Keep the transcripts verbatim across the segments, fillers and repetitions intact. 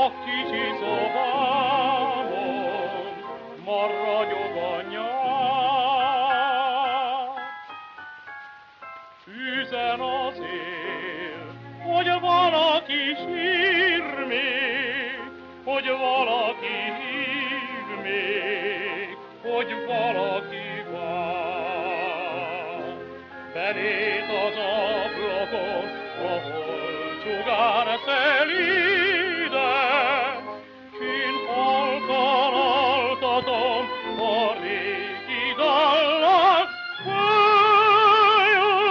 kicsi szobámon ma ragyog a nyár. Üzen az él, hogy valaki sír még, hogy valaki hív még, hogy valaki vár. Belét az ablakon, ahol sugár szelíden, kint halkan altatom a régi dallal, folyó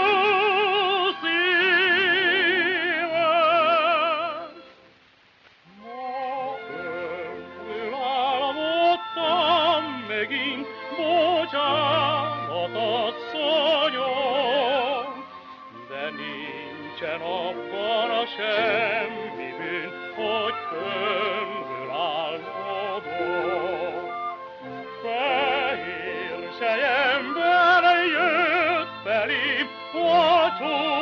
szívem. Ma önkül álmodtam megint, bocsánat, asszonyom, de nincsen abban a semmi bűn, hogy önkül álmodom. Fehér selyemben jött felém, vacsó